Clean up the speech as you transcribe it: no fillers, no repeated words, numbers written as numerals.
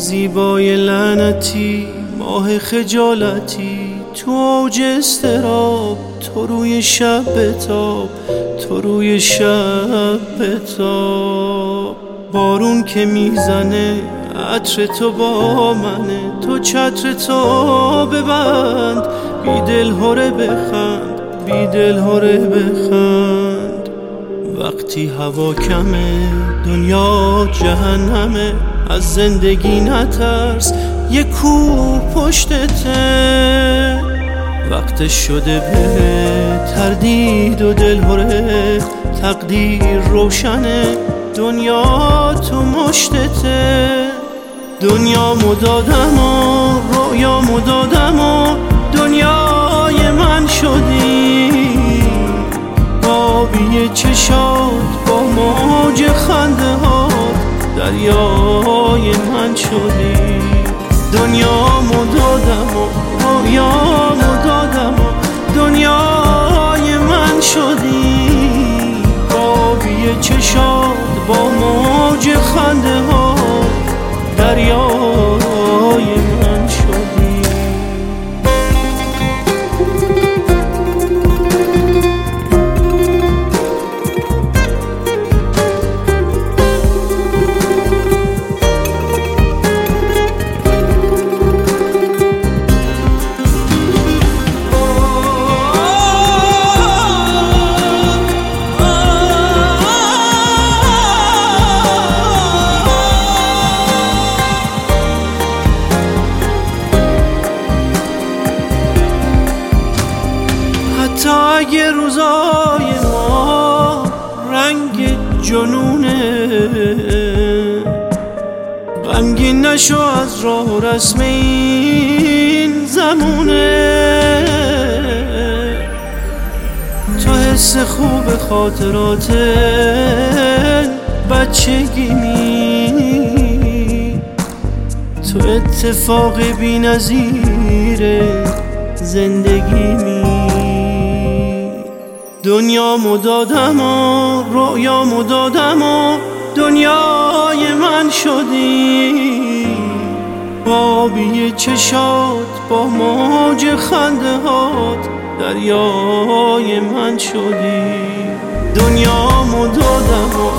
زیبای لعنتی، ماه خجالتی، تو اوج اضطراب، تو روی شب بتاب، تو روی شب بتاب. بارون که میزنه عطر تو با منه، تو چتر تو ببند، بی دل هره بخند، بی دل هره بخند. وقتی هوا کمه دنیا جهنمه، از زندگی نترس یه کوه پشتته. وقت شده به تردید و دل هره، تقدیر روشنه، دنیا تو مشتته. دنیا مدادم و رویا مدادم و دنیای من شدی، آبی چشات با موج خنده ها دریای من شدی. دنیا مدادم و رویا مدادم و دنیای من شدی، آبی چشات با موج خنده ها دریای من شدی. تا اگه روزای ما رنگ جنونه، غمگین نشو از راه و رسم این زمونه. تو حس خوب خاطرات بچگی می، تو اتفاق بی نظیر زندگی می. دنیا مدادم و رویا مدادم و دنیای من شدی، آبی چشات با موج خنده هات دریای من شدی. دنیا مدادم و